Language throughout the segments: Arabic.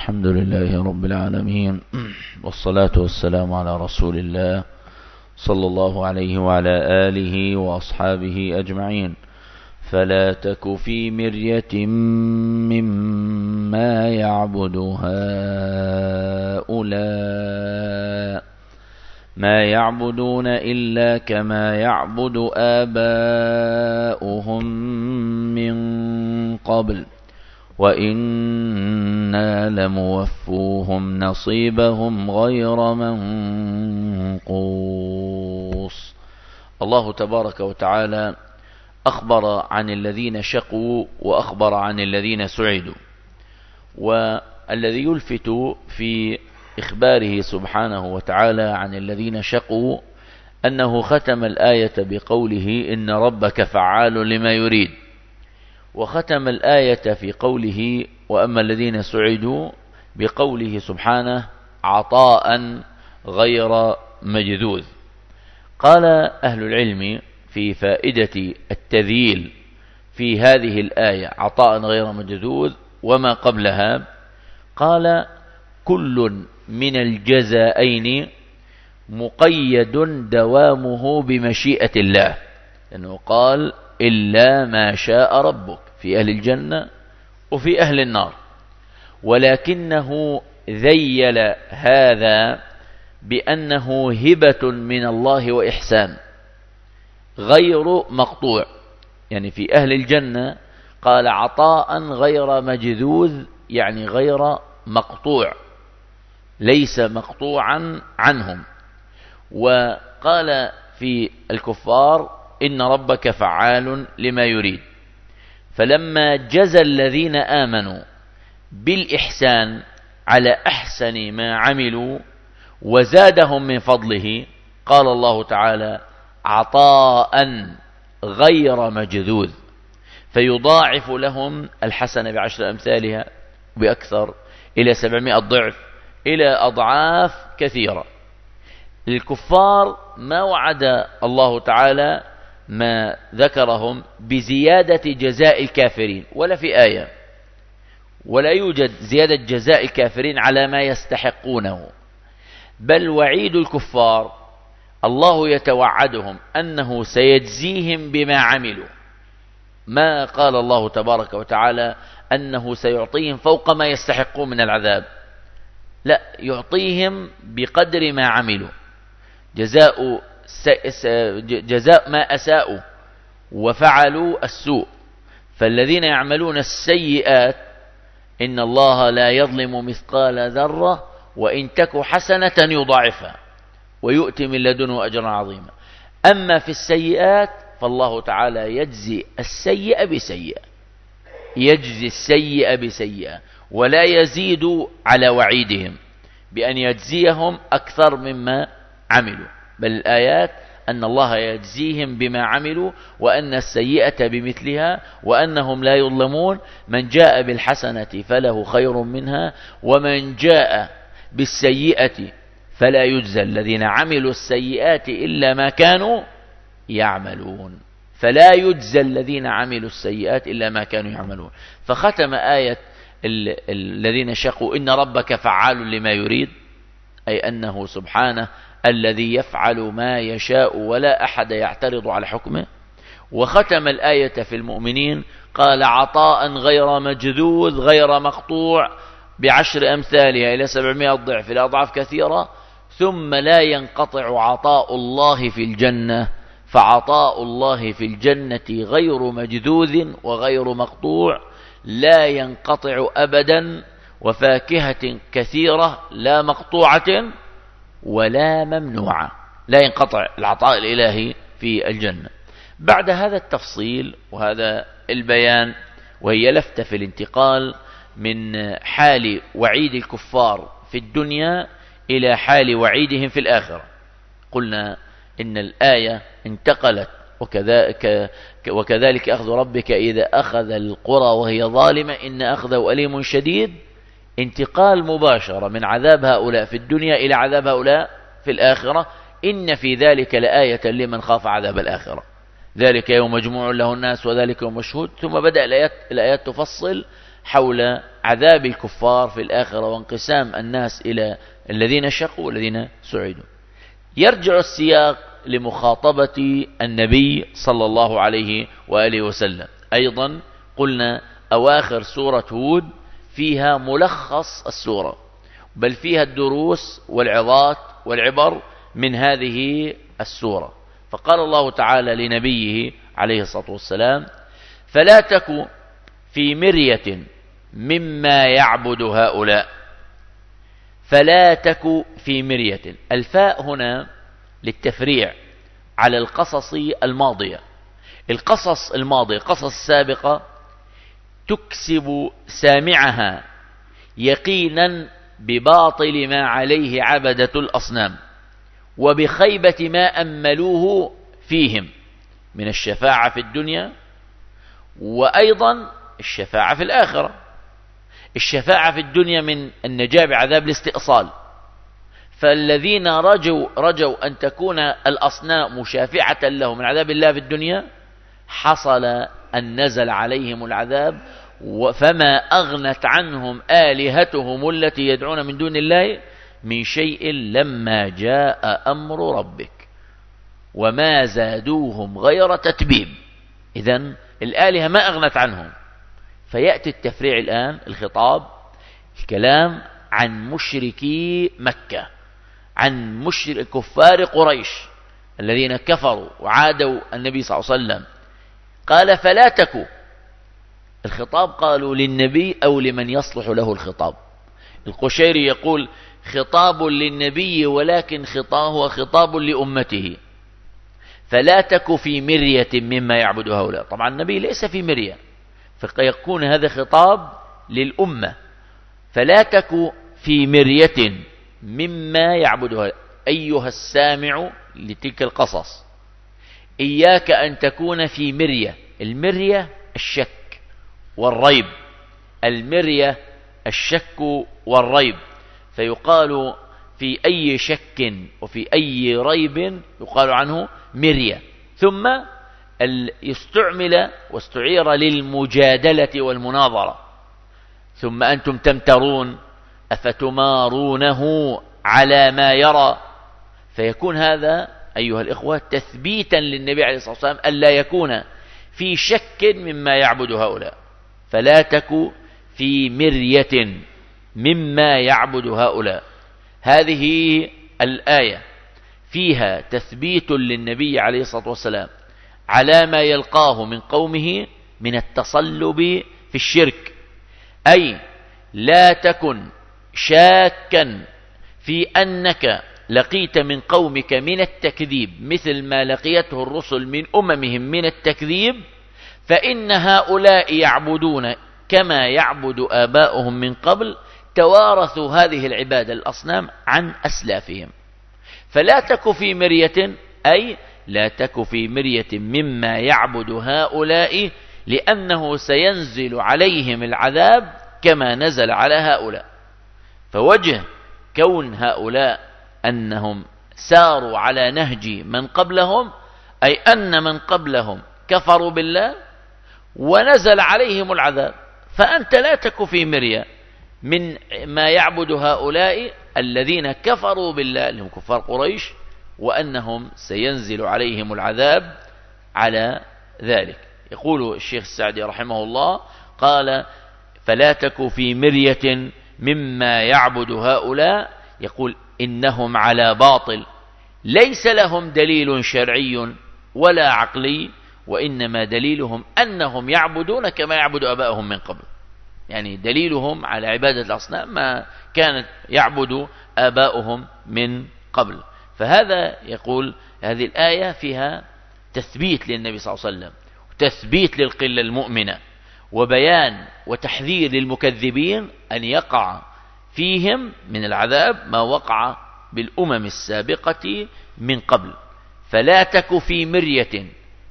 الحمد لله رب العالمين، والصلاة والسلام على رسول الله صلى الله عليه وعلى آله وأصحابه أجمعين. فلا تك في مرية مما يعبد هؤلاء ما يعبدون إلا كما يعبد آباؤهم من قبل وإنا لموفوهم نصيبهم غير منقوص. الله تبارك وتعالى أخبر عن الذين شقوا وأخبر عن الذين سعدوا، والذي يلفت في إخباره سبحانه وتعالى عن الذين شقوا أنه ختم الآية بقوله إن ربك فعال لما يريد، وختم الآية في قوله وأما الذين سعدوا بقوله سبحانه عطاء غير مجذوذ. قال أهل العلم في فائدة التذييل في هذه الآية عطاء غير مجذوذ وما قبلها، قال كل من الجزائين مقيد دوامه بمشيئة الله، لأنه قال إلا ما شاء ربك في أهل الجنة وفي أهل النار، ولكنه ذيل هذا بأنه هبة من الله وإحسان غير مقطوع. يعني في أهل الجنة قال عطاء غير مجذوذ، يعني غير مقطوع، ليس مقطوعا عنهم. وقال في الكفار إن ربك فعال لما يريد، فلما جزى الذين آمنوا بالإحسان على أحسن ما عملوا وزادهم من فضله قال الله تعالى عطاء غير مجذوذ، فيضاعف لهم الحسنة بعشر أمثالها بأكثر إلى 700 ضعف إلى أضعاف كثيرة. الكفار ما وعد الله تعالى ما ذكرهم بزيادة جزاء الكافرين ولا في آية، ولا يوجد زيادة جزاء الكافرين على ما يستحقونه، بل وعيد الكفار الله يتوعدهم أنه سيجزيهم بما عملوا. ما قال الله تبارك وتعالى أنه سيعطيهم فوق ما يستحقون من العذاب، لا، يعطيهم بقدر ما عملوا، جزاء ما أساءوا وفعلوا السوء. فالذين يعملون السيئات إن الله لا يظلم مثقال ذرة وإن تك حسنة يضاعفها ويؤتي من لدنه أجرا عظيما. أما في السيئات فالله تعالى يجزي السيئة بسيئة، يجزي السيئة بسيئة، ولا يزيد على وعيدهم بأن يجزيهم أكثر مما عملوا، بل الآيات أن الله يجزيهم بما عملوا وأن السيئة بمثلها وأنهم لا يظلمون. من جاء بالحسنة فله خير منها ومن جاء بالسيئة فلا يجزى الذين عملوا السيئات إلا ما كانوا يعملون، فلا يجزى الذين عملوا السيئات إلا ما كانوا يعملون. فختم آية الذين شقوا إن ربك فعال لما يريد، أي أنه سبحانه الذي يفعل ما يشاء ولا أحد يعترض على حكمه. وختم الآية في المؤمنين قال عطاء غير مجذوذ غير مقطوع بعشر أمثالها إلى 700 ضعف إلى أضعاف كثيرة. ثم لا ينقطع عطاء الله في الجنة، فعطاء الله في الجنة غير مجذوذ وغير مقطوع، لا ينقطع أبدا، وفاكهة كثيرة لا مقطوعة ولا ممنوعة، لا ينقطع العطاء الإلهي في الجنة. بعد هذا التفصيل وهذا البيان، وهي لفتة في الانتقال من حال وعيد الكفار في الدنيا إلى حال وعيدهم في الآخرة، قلنا إن الآية انتقلت وكذلك أخذ ربك إذا أخذ القرى وهي ظالمة إن أخذه أليم شديد، انتقال مباشرة من عذاب هؤلاء في الدنيا إلى عذاب هؤلاء في الآخرة. إن في ذلك لآية لمن خاف عذاب الآخرة، ذلك يوم مجموع له الناس وذلك يوم مشهود. ثم بدأ الآيات تفصل حول عذاب الكفار في الآخرة وانقسام الناس إلى الذين شقوا والذين سعدوا. يرجع السياق لمخاطبة النبي صلى الله عليه وآله وسلم. أيضا قلنا أواخر سورة هود فيها ملخص السورة، بل فيها الدروس والعظات والعبر من هذه السورة. فقال الله تعالى لنبيه عليه الصلاة والسلام: فلا تك في مرية مما يعبد هؤلاء. فلا تك في مرية، الفاء هنا للتفريع على القصص الماضية. القصص الماضية، قصص السابقة، تكسب سامعها يقينا بباطل ما عليه عبدة الأصنام وبخيبة ما أملوه فيهم من الشفاعة في الدنيا، وأيضا الشفاعة في الآخرة. الشفاعة في الدنيا من النجاة بعذاب الاستئصال، فالذين رجوا أن تكون الأصنام مشافعة لهم من عذاب الله في الدنيا، حصل أن نزل عليهم العذاب، فما أغنت عنهم آلهتهم التي يدعون من دون الله من شيء لما جاء أمر ربك وما زادوهم غير تتبيب. إذن الآلهة ما أغنت عنهم. فيأتي التفريع الآن، الخطاب، الكلام عن مشركي مكة، عن كفار قريش الذين كفروا وعادوا النبي صلى الله عليه وسلم. قال: فلا تكوا. الخطاب قالوا للنبي أو لمن يصلح له الخطاب. القشيري يقول: خطاب للنبي ولكن هو خطاب لأمته. فلا تك في مرية مما يعبد هؤلاء. طبعا النبي ليس في مرية، فيكون هذا خطاب للأمة. فلا تك في مرية مما يعبد هؤلاء أيها السامع لتلك القصص. إياك أن تكون في مرية. المرية الشك والريب، المرية الشك والريب. فيقال في أي شك وفي أي ريب يقال عنه مرية. ثم يستعمل واستعير للمجادلة والمناظرة. ثم أنتم تمترون أفتمارونه على ما يرى. فيكون هذا أيها الإخوة تثبيتا للنبي عليه الصلاة والسلام ألا يكون في شك مما يعبد هؤلاء. فلا تك في مرية مما يعبد هؤلاء. هذه الآية فيها تثبيت للنبي عليه الصلاة والسلام على ما يلقاه من قومه من التصلب في الشرك. أي لا تكن شاكا في أنك لقيت من قومك من التكذيب مثل ما لقيته الرسل من أممهم من التكذيب، فإن هؤلاء يعبدون كما يعبد آباؤهم من قبل، توارثوا هذه العبادة الأصنام عن أسلافهم. فلا تك في مرية، أي لا تك في مرية مما يعبد هؤلاء، لأنه سينزل عليهم العذاب كما نزل على هؤلاء. فوجه كون هؤلاء أنهم ساروا على نهج من قبلهم، أي أن من قبلهم كفروا بالله ونزل عليهم العذاب. فأنت لا تك في مرية من ما يعبد هؤلاء الذين كفروا بالله، اللي هم كفار قريش، وأنهم سينزل عليهم العذاب على ذلك. يقول الشيخ السعدي رحمه الله قال: فلا تك في مرية مما يعبد هؤلاء. يقول: إنهم على باطل ليس لهم دليل شرعي ولا عقلي، وإنما دليلهم أنهم يعبدون كما يعبد آباؤهم من قبل. يعني دليلهم على عبادة الأصنام ما كانت يعبد آباؤهم من قبل. فهذا يقول هذه الآية فيها تثبيت للنبي صلى الله عليه وسلم، تثبيت للقلة المؤمنة، وبيان وتحذير للمكذبين أن يقع فيهم من العذاب ما وقع بالأمم السابقة من قبل. فلا تك في مرية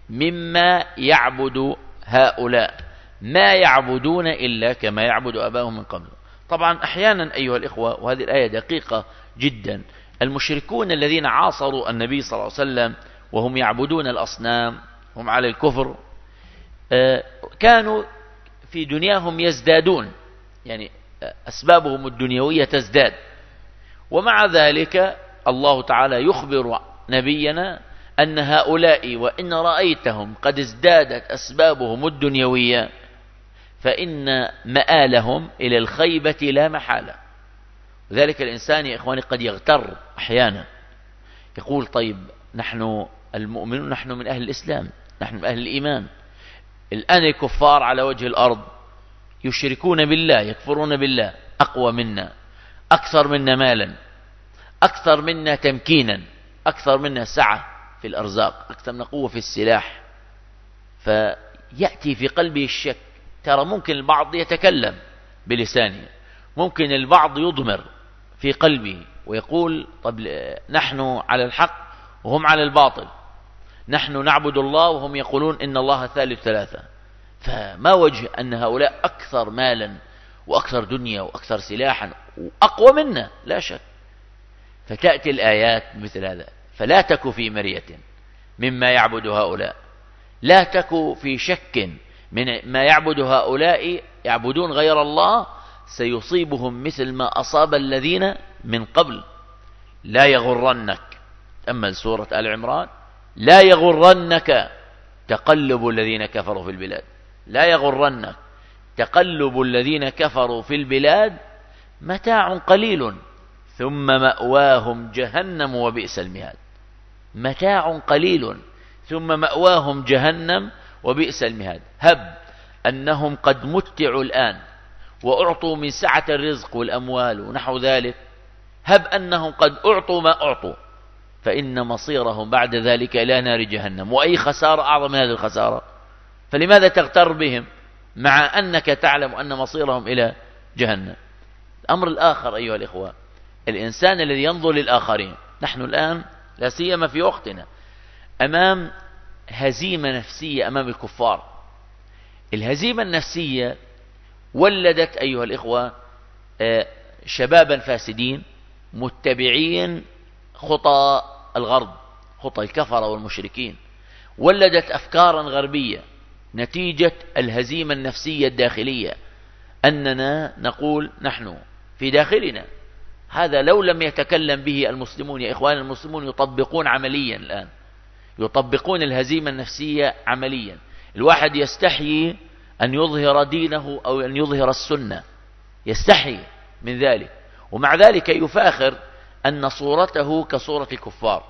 مما يعبد هؤلاء، ما يعبدون إلا كما يعبد آباؤهم من قبل. طبعا أحيانا أيها الإخوة، وهذه الآية دقيقة جدا، المشركون الذين عاصروا النبي صلى الله عليه وسلم وهم يعبدون الأصنام، هم على الكفر، كانوا في دنياهم يزدادون، يعني أسبابهم الدنيوية تزداد. ومع ذلك الله تعالى يخبر نبينا أن هؤلاء وإن رأيتهم قد ازدادت أسبابهم الدنيوية فإن مآلهم إلى الخيبة لا محالة. وذلك الإنسان يا إخواني قد يغتر أحيانا، يقول طيب نحن المؤمنون نحن من أهل الإسلام، نحن من أهل الإيمان، الآن الكفار على وجه الأرض يشركون بالله، يكفرون بالله، أقوى منا، أكثر منا مالا، أكثر منا تمكينا، أكثر منا سعة في الأرزاق، أكثر منا قوة في السلاح. فيأتي في قلبه الشك. ترى ممكن البعض يتكلم بلسانه، ممكن البعض يضمر في قلبه ويقول طب نحن على الحق وهم على الباطل، نحن نعبد الله وهم يقولون إن الله ثالث ثلاثة. فما وجه أن هؤلاء أكثر مالا وأكثر دنيا وأكثر سلاحا وأقوى منا؟ لا شك. فتأتي الآيات مثل هذا. فلا تك في مرية مما يعبد هؤلاء، لا تك في شك من ما يعبد هؤلاء، يعبدون غير الله، سيصيبهم مثل ما أصاب الذين من قبل. لا يغرنك، أما سورة آل عمران، لا يغرنك تقلب الذين كفروا في البلاد، لا يغرنك تقلب الذين كفروا في البلاد، متاع قليل ثم مأواهم جهنم وبئس المهاد. متاع قليل ثم مأواهم جهنم وبئس المهاد. هب أنهم قد متعوا الآن وأعطوا من سعة الرزق والأموال ونحو ذلك، هب أنهم قد أعطوا ما أعطوا، فإن مصيرهم بعد ذلك إلى نار جهنم. وأي خسارة أعظم من هذه الخسارة؟ فلماذا تغتر بهم مع أنك تعلم أن مصيرهم إلى جهنم؟ الأمر الآخر أيها الإخوة، الإنسان الذي ينظر للآخرين. نحن الآن لا سيما في وقتنا أمام هزيمة نفسية أمام الكفار. الهزيمة النفسية ولدت أيها الإخوة شبابا فاسدين متبعين خطى الغرب، خطى الكفرة والمشركين، ولدت أفكارا غربية نتيجة الهزيمة النفسية الداخلية، أننا نقول نحن في داخلنا هذا لو لم يتكلم به المسلمون. يا إخوان المسلمون يطبقون عمليا الآن، يطبقون الهزيمة النفسية عمليا. الواحد يستحيي أن يظهر دينه أو أن يظهر السنة، يستحي من ذلك، ومع ذلك يفاخر أن صورته كصورة الكفار،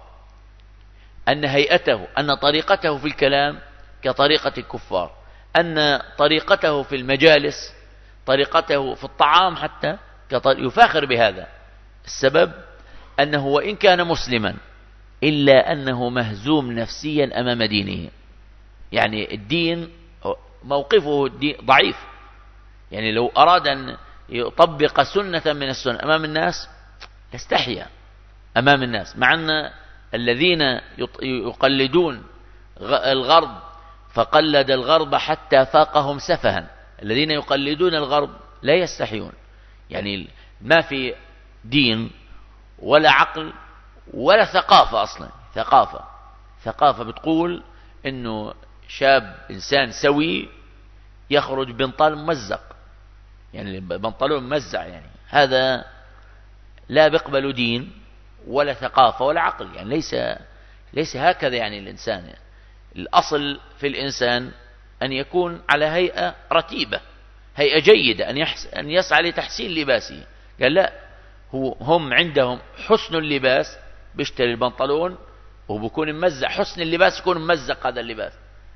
أن هيئته، أن طريقته في الكلام كطريقة الكفار، أن طريقته في المجالس، طريقته في الطعام حتى يفاخر بهذا. السبب أنه وإن كان مسلما إلا أنه مهزوم نفسيا أمام دينه. يعني الدين موقفه ضعيف، يعني لو أراد أن يطبق سنة من السنة أمام الناس يستحيا أمام الناس، مع أن الذين يقلدون الغرب فقلد الغرب حتى فاقهم سفها، الذين يقلدون الغرب لا يستحيون. يعني ما في دين ولا عقل ولا ثقافة أصلا. ثقافة بتقول إنه شاب إنسان سوي يخرج بنطال ممزق، يعني بنطلون ممزع، يعني هذا لا بيقبل دين ولا ثقافة ولا عقل. يعني ليس هكذا. يعني الإنسان يعني الأصل في الإنسان أن يكون على هيئة رتيبة، هيئة جيدة، أن يسعى لتحسين لباسه. قال لا، هم عندهم حسن اللباس، بيشتري البنطلون وبكون ممزق، حسن اللباس يكون ممزق هذا اللباس.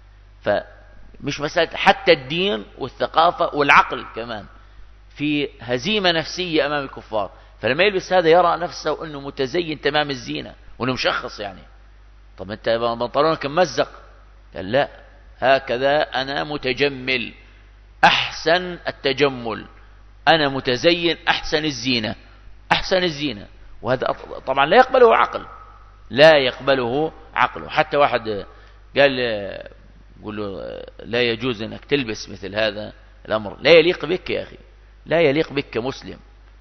فمش مسألة، حتى الدين والثقافة والعقل كمان في هزيمة نفسية أمام الكفار. فلما يلبس هذا يرى نفسه أنه متزين تمام الزينة وأنه مشخص. يعني طب أنت بنطلونك ممزق؟ قال لا، هكذا أنا متجمل، أحسن التجمل، أنا متزين، أحسن الزينة، أحسن الزينة. وهذا طبعا لا يقبله عقل، لا يقبله عقله. حتى واحد قال له لا يجوز أنك تلبس مثل هذا الأمر، لا يليق بك يا أخي، لا يليق بك كمسلم.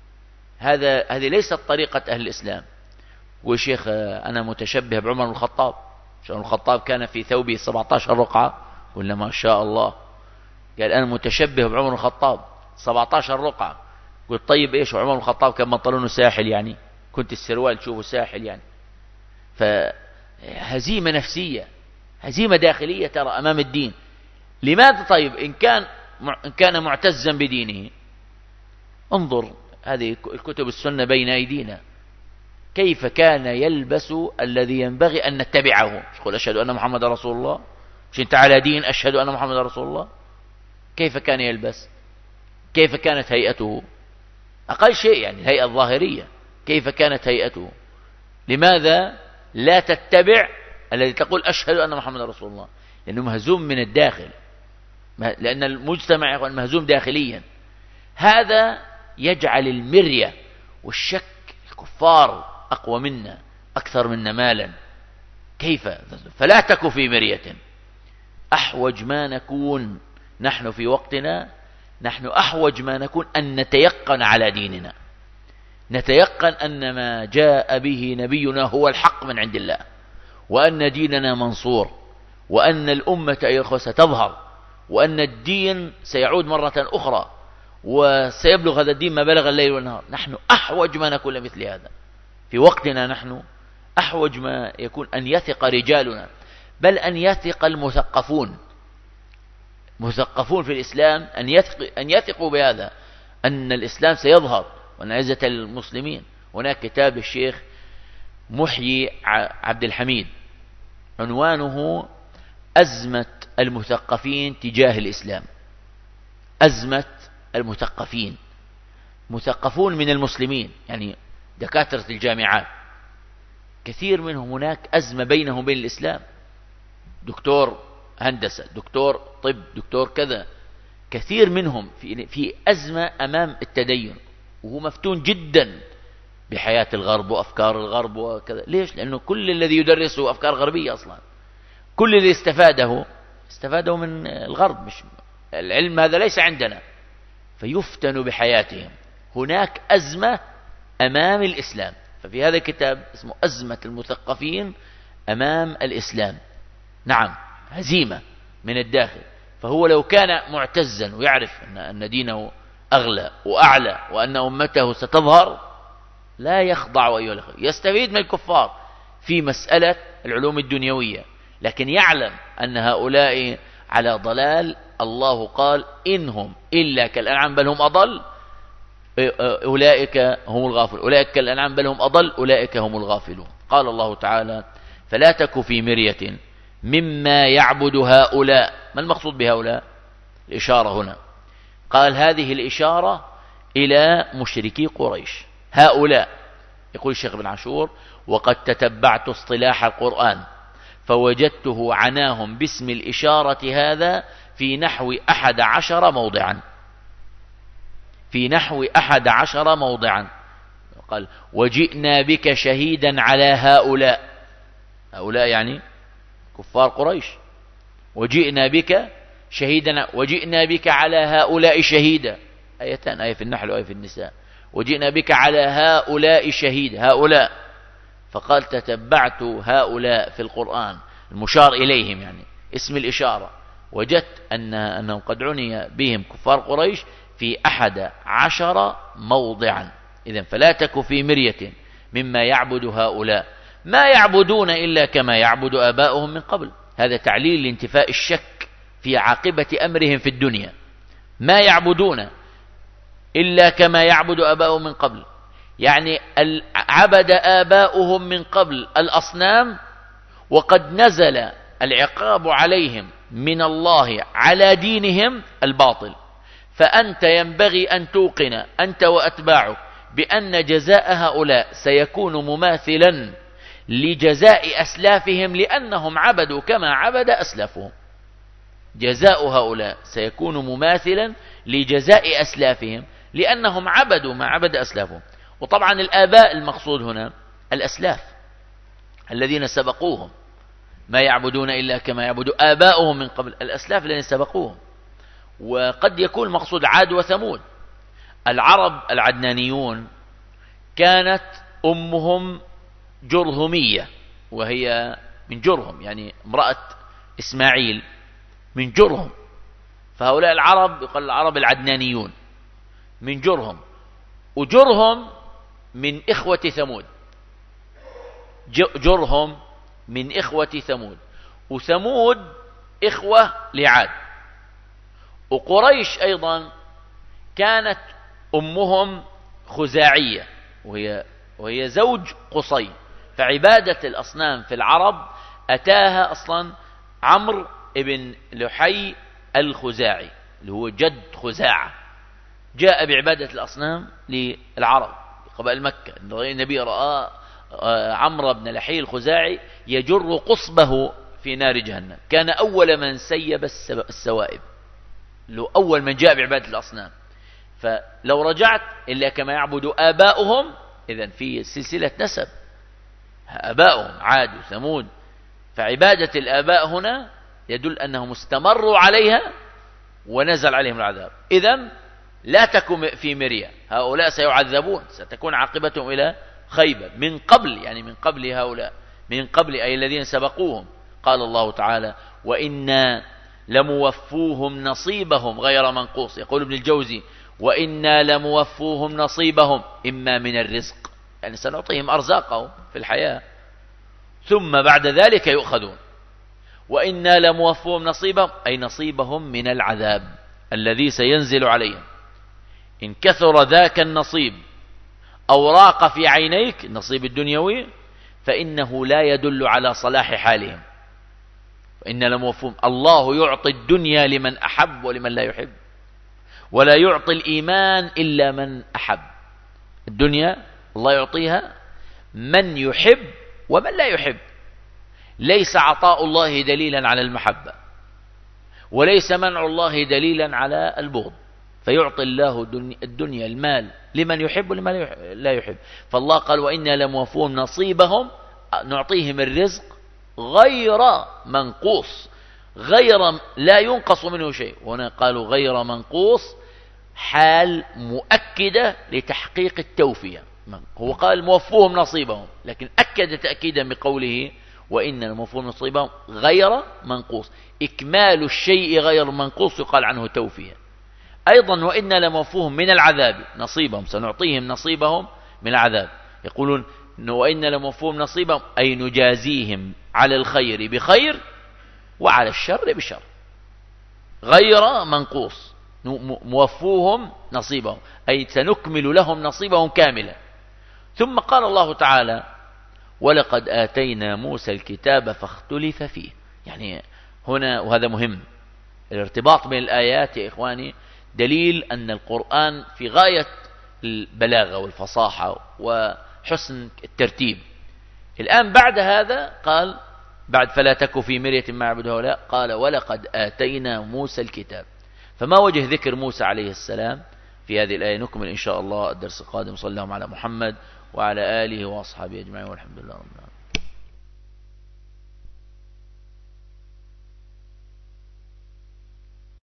هذه ليست طريقة أهل الإسلام. وشيخ أنا متشبه بعمر بن الخطاب، عمر بن الخطاب كان في ثوبه 17 رقعة، ولا ما شاء الله، قال أنا متشبه بعمر الخطاب 17 رقعة. قلت طيب إيش، وعمر الخطاب كان بنطلونه ساحل يعني، كنت السروال تشوفه ساحل يعني. فهزيمة نفسية، هزيمة داخلية ترى أمام الدين. لماذا؟ طيب إن كان معتزا بدينه، انظر هذه الكتب السنة بين أيدينا، كيف كان يلبس الذي ينبغي أن نتبعه. يقول أشهد أن محمد رسول الله، مش أنت على دين أشهد أن محمد رسول الله؟ كيف كان يلبس؟ كيف كانت هيئته؟ أقل شيء يعني الهيئة الظاهرية، كيف كانت هيئته؟ لماذا لا تتبع الذي تقول أشهد أن محمد رسول الله؟ لأنه مهزوم من الداخل، لأن المجتمع يقول مهزوم داخليا. هذا يجعل المرية والشك، الكفار أقوى منا، أكثر منا مالا، كيف؟ فلا تك في مرية. أحوج ما نكون نحن في وقتنا، نحن أحوج ما نكون أن نتيقن على ديننا، نتيقن أن ما جاء به نبينا هو الحق من عند الله، وأن ديننا منصور، وأن الأمة أيها الأخوة ستظهر، وأن الدين سيعود مرة أخرى، وسيبلغ هذا الدين ما بلغ الليل والنهار. نحن أحوج ما نكون لمثل هذا في وقتنا. نحن أحوج ما يكون أن يثق رجالنا، بل أن يثق المثقفون في الإسلام، أن يثقوا بهذا، أن الإسلام سيظهر وأن عزة المسلمين. هناك كتاب الشيخ محيي عبد الحميد عنوانه أزمة المثقفين تجاه الإسلام. أزمة المثقفين، مثقفون من المسلمين يعني دكاترة الجامعات، كثير منهم هناك أزمة بينهم وبين الإسلام، دكتور هندسة، دكتور طب، دكتور كذا، كثير منهم في أزمة أمام التدين، وهو مفتون جدا بحياة الغرب وأفكار الغرب وكذا. ليش؟ لأنه كل الذي يدرسه أفكار غربية أصلا، كل اللي استفاده من الغرب، مش العلم هذا ليس عندنا، فيفتن بحياتهم. هناك أزمة أمام الإسلام. ففي هذا الكتاب اسمه أزمة المثقفين أمام الإسلام. نعم، هزيمة من الداخل. فهو لو كان معتزا ويعرف أن دينه أغلى وأعلى وأن أمته ستظهر، لا يخضع أيها الأخوة، يستفيد من الكفار في مسألة العلوم الدنيوية، لكن يعلم أن هؤلاء على ضلال. الله قال إنهم إلا كالأنعام بل هم أضل، أولئك هم الغافلون، أولئك كالأنعام بل هم أضل، أولئك هم الغافلون. قال الله تعالى فلا تك في مرية مما يعبد هؤلاء. ما المقصود بهؤلاء؟ الإشارة هنا، قال هذه الإشارة إلى مشركي قريش. هؤلاء، يقول الشيخ بن عاشور وقد تتبعت اصطلاح القرآن فوجدته عناهم باسم الإشارة هذا في نحو 11 موضعا، في نحو 11 موضعا. قال وجئنا بك شهيدا على هؤلاء، هؤلاء يعني كفار قريش، وجئنا بك شهيدا، وجئنا بك على هؤلاء شهيدا، آيتان، آية في النحل وآية في النساء. وجئنا بك على هؤلاء شهيد، هؤلاء. فقال تتبعت هؤلاء في القرآن المشار إليهم يعني اسم الإشارة، وجدت أنهم قد عني بهم كفار قريش في 11 موضعا. إذن فلا تك في مرية مما يعبد هؤلاء، ما يعبدون إلا كما يعبد آباؤهم من قبل. هذا تعليل لانتفاء الشك في عاقبة أمرهم في الدنيا. ما يعبدون إلا كما يعبد آباؤهم من قبل، يعني عبد آباؤهم من قبل الأصنام، وقد نزل العقاب عليهم من الله على دينهم الباطل. فأنت ينبغي أن توقن أنت وأتباعك بأن جزاء هؤلاء سيكون مماثلا لجزاء أسلافهم، لأنهم عبدوا كما عبد أسلافهم. جزاء هؤلاء سيكون مماثلا لجزاء أسلافهم، لأنهم عبدوا ما عبد أسلافهم. وطبعا الآباء المقصود هنا الأسلاف الذين سبقوهم، ما يعبدون إلا كما يعبدوا آباؤهم من قبل، الأسلاف الذين سبقوهم. وقد يكون مقصود عاد وثمود. العرب العدنانيون كانت أمهم جرهمية، وهي من جرهم، يعني امرأة إسماعيل من جرهم، فهؤلاء العرب يقال العرب العدنانيون من جرهم، وجرهم من إخوة ثمود. جرهم من إخوة ثمود، وثمود إخوة لعاد. وقريش أيضا كانت أمهم خزاعية، وهي زوج قصي. فعبادة الأصنام في العرب أتاها أصلا عمرو بن لحي الخزاعي اللي هو جد خزاعة، جاء بعبادة الأصنام للعرب قبائل مكة. النبي رأى عمرو بن لحي الخزاعي يجر قصبه في نار جهنم، كان أول من سيب السوائب، له أول من جاء بعبادة الأصنام. فلو رجعت إلا كما يعبد آباؤهم، إذن في سلسلة نسب آباؤهم عاد وثمود، فعبادة الآباء هنا يدل أنهم استمروا عليها ونزل عليهم العذاب. إذن لا تكن في مرية، هؤلاء سيعذبون، ستكون عاقبتهم إلى خيبة من قبل، يعني من قبل هؤلاء، من قبل أي الذين سبقوهم. قال الله تعالى: وإنا لموفوهم نصيبهم غير منقوص. يقول ابن الجوزي: وإنا لموفوهم نصيبهم، إما من الرزق، يعني سنعطيهم أرزاقهم في الحياة، ثم بعد ذلك يؤخذون. وإنا لموفوهم نصيبهم أي نصيبهم من العذاب الذي سينزل عليهم. إن كثر ذاك النصيب أو راق في عينيك النصيب الدنيوي فإنه لا يدل على صلاح حالهم. وإن لموفوهم، الله يعطي الدنيا لمن أحب ولمن لا يحب، ولا يعطي الإيمان إلا من أحب. الدنيا الله يعطيها من يحب ومن لا يحب. ليس عطاء الله دليلا على المحبة، وليس منع الله دليلا على البغض، فيعطي الله الدنيا المال لمن يحب ولمن لا يحب. فالله قال: وإنا لموفوهم نصيبهم، نعطيهم الرزق غير منقوص، غير لا ينقص منه شيء. هنا قالوا غير منقوص حال مؤكدة لتحقيق التوفية. هو قال موفوهم نصيبهم، لكن أكد تأكيدا بقوله: وإن الموفوهم نصيبهم غير منقوص. إكمال الشيء غير منقوص يقال عنه توفية. أيضا وإن لموفوهم من العذاب نصيبهم، سنعطيهم نصيبهم من العذاب. يقولون: وإن لموفوهم نصيبهم أي نجازيهم على الخير بخير وعلى الشر بشر، غير منقوص. موفوهم نصيبهم أي سنكمل لهم نصيبهم كاملا. ثم قال الله تعالى: ولقد آتينا موسى الكتاب فاختلف فيه. يعني هنا، وهذا مهم، الارتباط بين الآيات يا إخواني دليل أن القرآن في غاية البلاغة والفصاحة وحسن الترتيب. الآن بعد هذا قال، بعد فلا تك في مرية ما يعبد هؤلاء، قال: ولقد آتينا موسى الكتاب. فما وجه ذكر موسى عليه السلام في هذه الآية؟ نكمل إن شاء الله الدرس القادم. صلى الله على محمد وعلى آله وأصحابه أجمعين، والحمد لله رب العالمين.